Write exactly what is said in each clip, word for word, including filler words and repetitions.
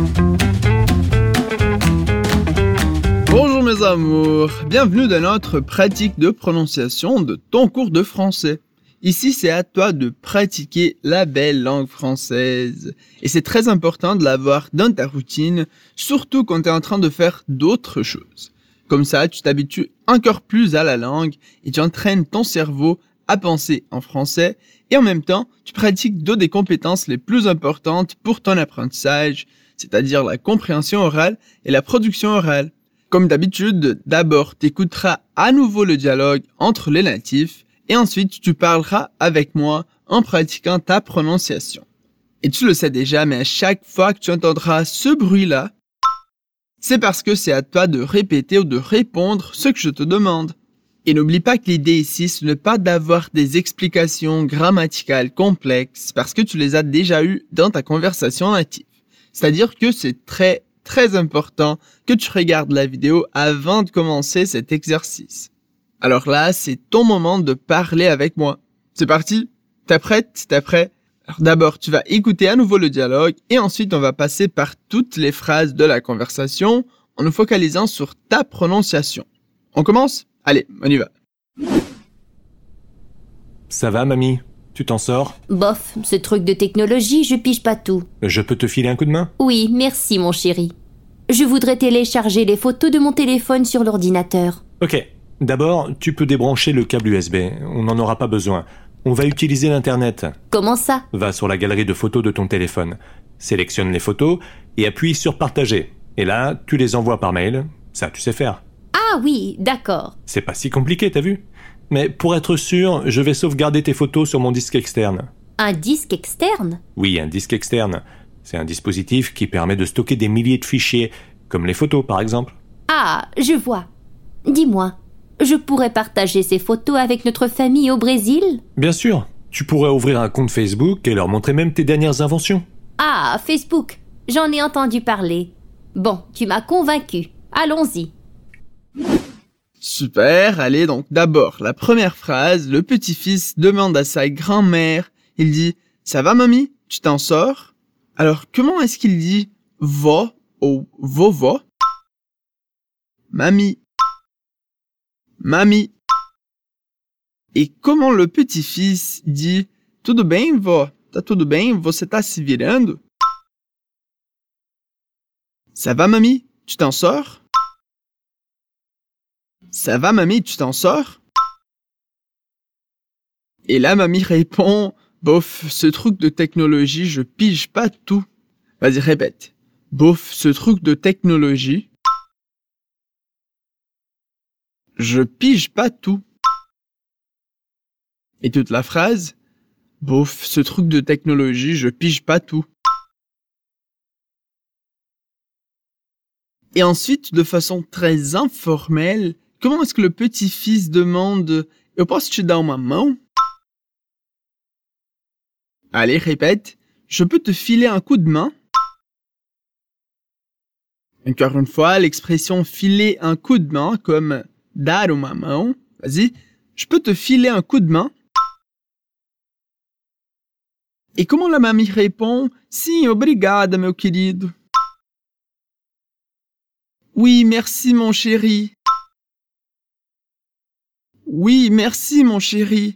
Bonjour mes amours, bienvenue dans notre pratique de prononciation de ton cours de français. Ici, c'est à toi de pratiquer la belle langue française. Et c'est très important de l'avoir dans ta routine, surtout quand tu es en train de faire d'autres choses. Comme ça, tu t'habitues encore plus à la langue et tu entraînes ton cerveau à penser en français. Et en même temps, tu pratiques deux des compétences les plus importantes pour ton apprentissage, c'est-à-dire la compréhension orale et la production orale. Comme d'habitude, d'abord, tu écouteras à nouveau le dialogue entre les natifs et ensuite, tu parleras avec moi en pratiquant ta prononciation. Et tu le sais déjà, mais à chaque fois que tu entendras ce bruit-là, c'est parce que c'est à toi de répéter ou de répondre ce que je te demande. Et n'oublie pas que l'idée ici, ce n'est pas d'avoir des explications grammaticales complexes parce que tu les as déjà eues dans ta conversation native. C'est-à-dire que c'est très, très important que tu regardes la vidéo avant de commencer cet exercice. Alors là, c'est ton moment de parler avec moi. C'est parti? T'es prête? T'es prêt? Alors d'abord, tu vas écouter à nouveau le dialogue et ensuite on va passer par toutes les phrases de la conversation en nous focalisant sur ta prononciation. On commence? Allez, on y va. Ça va, mamie? Tu t'en sors? Bof, ce truc de technologie, je pige pas tout. Je peux te filer un coup de main? Oui, merci mon chéri. Je voudrais télécharger les photos de mon téléphone sur l'ordinateur. Ok. D'abord, tu peux débrancher le câble U S B. On n'en aura pas besoin. On va utiliser l'Internet. Comment ça? Va sur la galerie de photos de ton téléphone. Sélectionne les photos et appuie sur Partager. Et là, tu les envoies par mail. Ça, tu sais faire. Ah oui, d'accord. C'est pas si compliqué, t'as vu? Mais pour être sûr, je vais sauvegarder tes photos sur mon disque externe. Un disque externe? Oui, un disque externe. C'est un dispositif qui permet de stocker des milliers de fichiers, comme les photos par exemple. Ah, je vois. Dis-moi, je pourrais partager ces photos avec notre famille au Brésil? Bien sûr. Tu pourrais ouvrir un compte Facebook et leur montrer même tes dernières inventions. Ah, Facebook. J'en ai entendu parler. Bon, tu m'as convaincu. Allons-y. Super, allez donc d'abord, la première phrase, le petit-fils demande à sa grand-mère, il dit « Ça va mamie? Tu t'en sors ?» Alors comment est-ce qu'il dit « va » ou « vovó » ? Mamie. Mamie. Et comment le petit-fils dit « Tudo bem, vó? Tá tudo bem? Você tá se virando? » Ça va mamie? Tu t'en sors? Ça va mamie, tu t'en sors? Et là mamie répond, bof, ce truc de technologie, je pige pas tout. Vas-y, répète. Bof, ce truc de technologie, je pige pas tout. Et toute la phrase, bof, ce truc de technologie, je pige pas tout. Et ensuite, de façon très informelle, comment est-ce que le petit-fils demande « Eu posso te dar uma mão ?» Allez, répète. « Je peux te filer un coup de main ?» Encore une fois, l'expression « filer un coup de main » comme « dar uma mão ». Vas-y. « Je peux te filer un coup de main ?» Et comment la mamie répond « Sim, obrigada, meu querido. » Oui, merci, mon chéri. Oui, merci, mon chéri.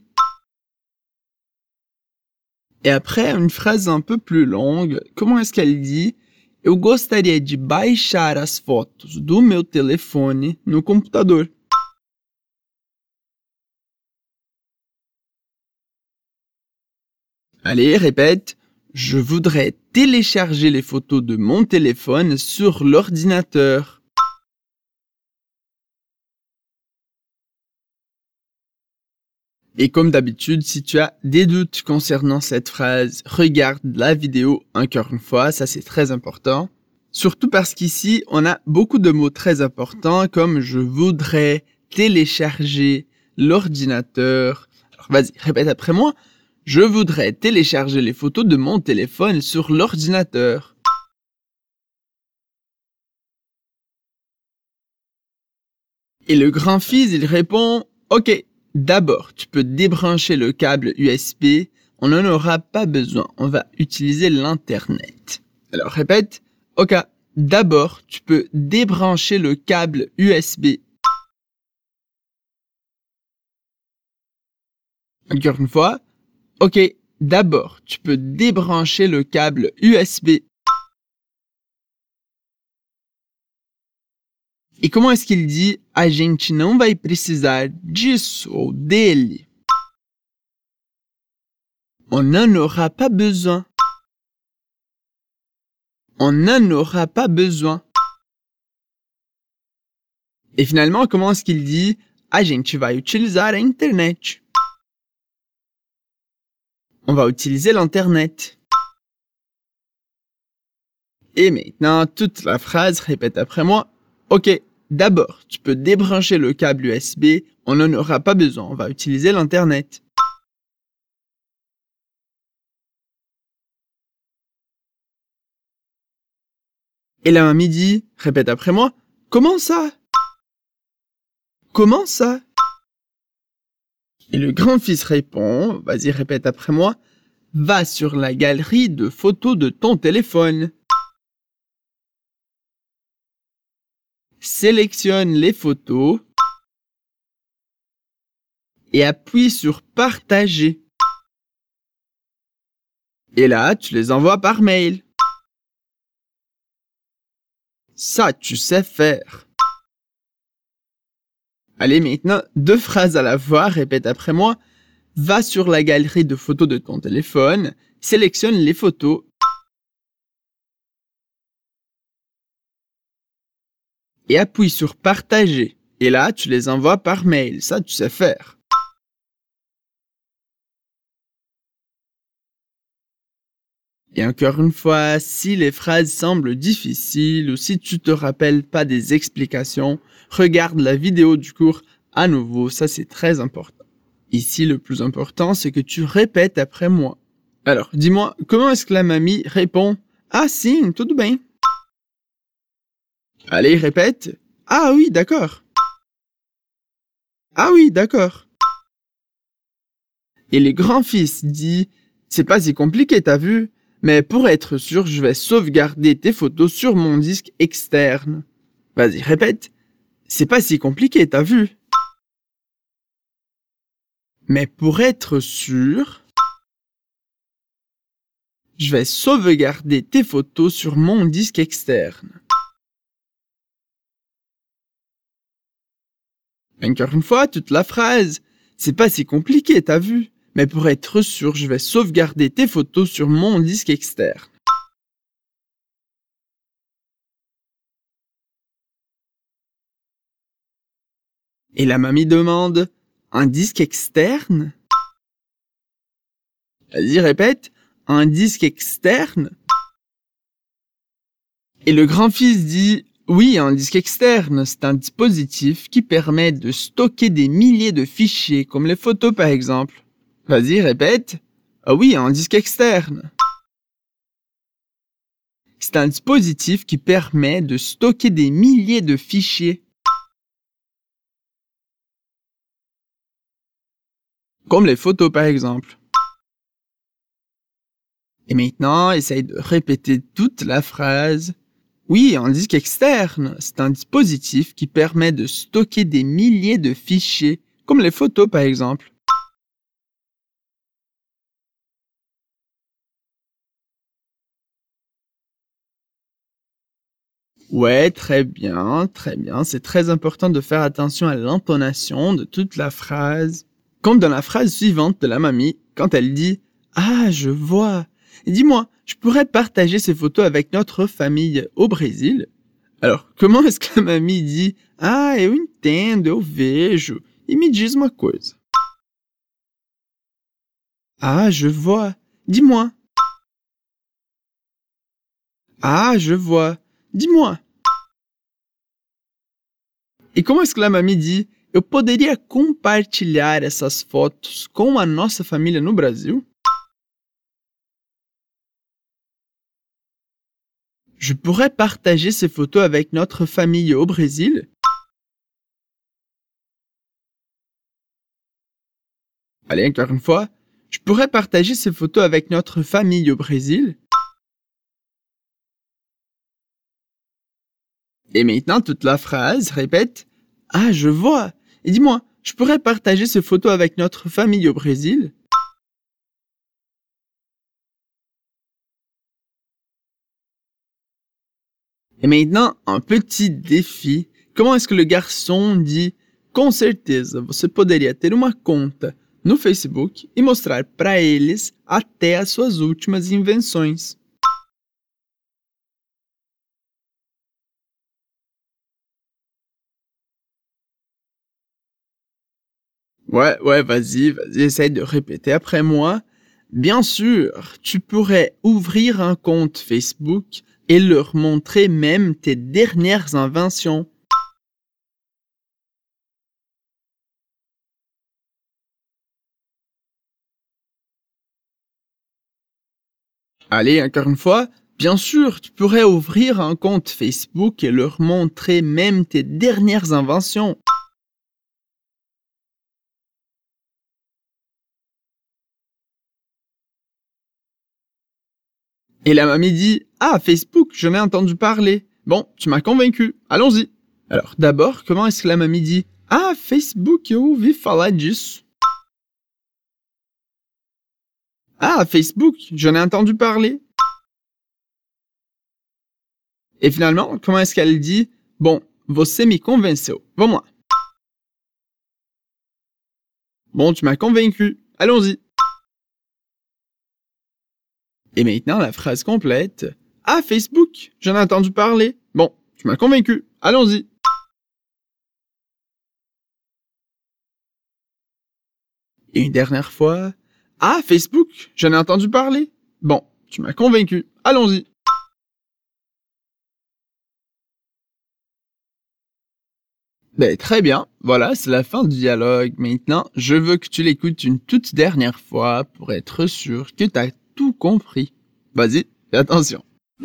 Et après, une phrase un peu plus longue, comment est-ce qu'elle dit? Eu gostaria de baixar as fotos do meu telefone no computador. Allez, répète. Je voudrais télécharger les photos de mon téléphone sur l'ordinateur. Et comme d'habitude, si tu as des doutes concernant cette phrase, regarde la vidéo encore une fois, ça c'est très important. Surtout parce qu'ici, on a beaucoup de mots très importants comme « je voudrais télécharger l'ordinateur ». Alors vas-y, répète après moi. « Je voudrais télécharger les photos de mon téléphone sur l'ordinateur ». Et le grand-fils, il répond « Ok ». D'abord, tu peux débrancher le câble U S B. On n'en aura pas besoin. On va utiliser l'Internet. Alors, répète. Ok, d'abord, tu peux débrancher le câble U S B. Encore une fois. Ok, d'abord, tu peux débrancher le câble U S B. E como est-ce qu'il dit « A gente não vai precisar disso ou dele »? On n'en aura pas besoin. On n'en aura pas besoin. Et finalement, comment est-ce qu'il dit « A gente vai utilizar a internet ». On va utiliser l'internet. Et maintenant, toute la phrase, répète après moi. Ok, d'abord, tu peux débrancher le câble U S B, on n'en aura pas besoin, on va utiliser l'internet. Et la mamie dit, répète après moi, comment ça? Comment ça? Et le grand-fils répond, vas-y répète après moi, va sur la galerie de photos de ton téléphone. Sélectionne les photos et appuie sur partager. Et là, tu les envoies par mail. Ça, tu sais faire. Allez, maintenant, deux phrases à la fois, répète après moi. Va sur la galerie de photos de ton téléphone, sélectionne les photos et appuie sur partager. Et là, tu les envoies par mail. Ça, tu sais faire. Et encore une fois, si les phrases semblent difficiles ou si tu te rappelles pas des explications, regarde la vidéo du cours à nouveau, ça c'est très important. Ici, le plus important, c'est que tu répètes après moi. Alors, dis-moi, comment est-ce que la mamie répond « Ah, sim, tudo bem ». Allez, répète « Ah oui, d'accord ». Ah oui, d'accord. Et le grand-fils dit « C'est pas si compliqué, t'as vu ? Mais pour être sûr, je vais sauvegarder tes photos sur mon disque externe. » Vas-y, répète. C'est pas si compliqué, t'as vu? Mais pour être sûr, je vais sauvegarder tes photos sur mon disque externe. Encore une fois, toute la phrase. C'est pas si compliqué, t'as vu? Mais pour être sûr, je vais sauvegarder tes photos sur mon disque externe. Et la mamie demande, un disque externe? Vas-y, répète, un disque externe? Et le grand-fils dit, oui, un disque externe, c'est un dispositif qui permet de stocker des milliers de fichiers, comme les photos par exemple. Vas-y, répète. Ah oui, un disque externe. C'est un dispositif qui permet de stocker des milliers de fichiers. Comme les photos par exemple. Et maintenant, essaye de répéter toute la phrase. Oui, un disque externe, c'est un dispositif qui permet de stocker des milliers de fichiers, comme les photos par exemple. Ouais, très bien, très bien. C'est très important de faire attention à l'intonation de toute la phrase. Comme dans la phrase suivante de la mamie, quand elle dit « Ah, je vois ». Dis-moi, je pourrais partager ces photos avec notre famille au Brésil? Alors, comment est-ce que la mamie dit « Ah, eu entendo, eu vejo, e me diz uma coisa ». Ah, je vois. Dis-moi. Ah, je vois. Dis-moi. E como est-ce que la mamie dit « Eu poderia compartilhar essas fotos com a nossa família no Brasil? » Je pourrais partager ces photos avec notre famille au Brésil? Allez, encore une fois. Je pourrais partager ces photos avec notre famille au Brésil? Et maintenant, toute la phrase répète « Ah, je vois. Et dis-moi, je pourrais partager ces photos avec notre famille au Brésil ?» Et maintenant, un petit défi. Comment est-ce que le garçon dit « Com certeza, você poderia ter uma conta no Facebook e mostrar para eles até as suas últimas invenções. » Ouais, ouais, vas-y, vas-y, essaye de répéter après moi. Bien sûr, tu pourrais ouvrir un compte Facebook et leur montrer même tes dernières inventions. Allez, encore une fois, bien sûr, tu pourrais ouvrir un compte Facebook et leur montrer même tes dernières inventions. Et la mamie dit « Ah, Facebook, j'en ai entendu parler. Bon, tu m'as convaincu, allons-y. » Alors d'abord, comment est-ce que la mamie dit « Ah, Facebook, eu ouvi falar disso. » Ah, Facebook, j'en ai entendu parler. Et finalement, comment est-ce qu'elle dit « Bon, você me convenceu. Vamos lá. » Bon, tu m'as convaincu, allons-y. Et maintenant, la phrase complète. Ah, Facebook, j'en ai entendu parler. Bon, tu m'as convaincu. Allons-y. Et une dernière fois. Ah, Facebook, j'en ai entendu parler. Bon, tu m'as convaincu. Allons-y. Ben, très bien. Voilà, c'est la fin du dialogue. Maintenant, je veux que tu l'écoutes une toute dernière fois pour être sûr que tu as tout compris. Vas-y, fais attention.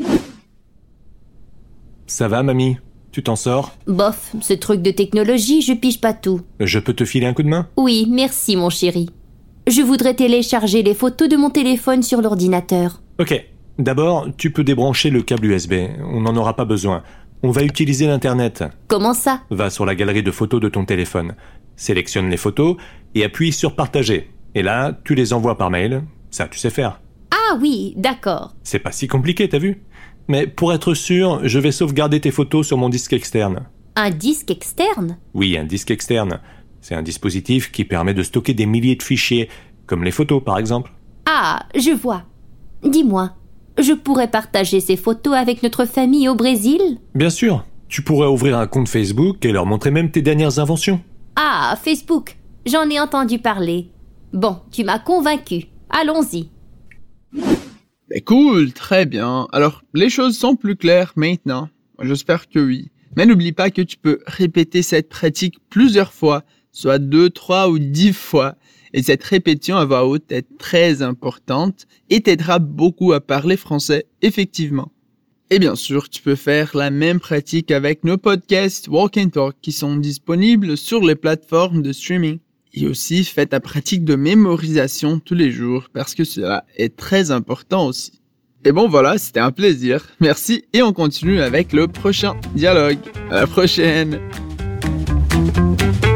Ça va, mamie? Tu t'en sors? Bof, ce truc de technologie, je pige pas tout. Je peux te filer un coup de main? Oui, merci mon chéri. Je voudrais télécharger les photos de mon téléphone sur l'ordinateur. Ok. D'abord, tu peux débrancher le câble U S B. On n'en aura pas besoin. On va utiliser l'Internet. Comment ça? Va sur la galerie de photos de ton téléphone. Sélectionne les photos et appuie sur partager. Et là, tu les envoies par mail. Ça, tu sais faire. Ah oui, d'accord. C'est pas si compliqué, t'as vu? Mais pour être sûr, je vais sauvegarder tes photos sur mon disque externe. Un disque externe? Oui, un disque externe. C'est un dispositif qui permet de stocker des milliers de fichiers, comme les photos par exemple. Ah, je vois. Dis-moi, je pourrais partager ces photos avec notre famille au Brésil? Bien sûr. Tu pourrais ouvrir un compte Facebook et leur montrer même tes dernières inventions. Ah, Facebook. J'en ai entendu parler. Bon, tu m'as convaincu. Allons-y. Ben cool, très bien. Alors, les choses sont plus claires maintenant. J'espère que oui. Mais n'oublie pas que tu peux répéter cette pratique plusieurs fois, soit deux, trois ou dix fois. Et cette répétition à voix haute est très importante et t'aidera beaucoup à parler français, effectivement. Et bien sûr, tu peux faire la même pratique avec nos podcasts Walk and Talk qui sont disponibles sur les plateformes de streaming. Et aussi, fais ta pratique de mémorisation tous les jours parce que cela est très important aussi. Et bon voilà, c'était un plaisir. Merci et on continue avec le prochain dialogue. À la prochaine!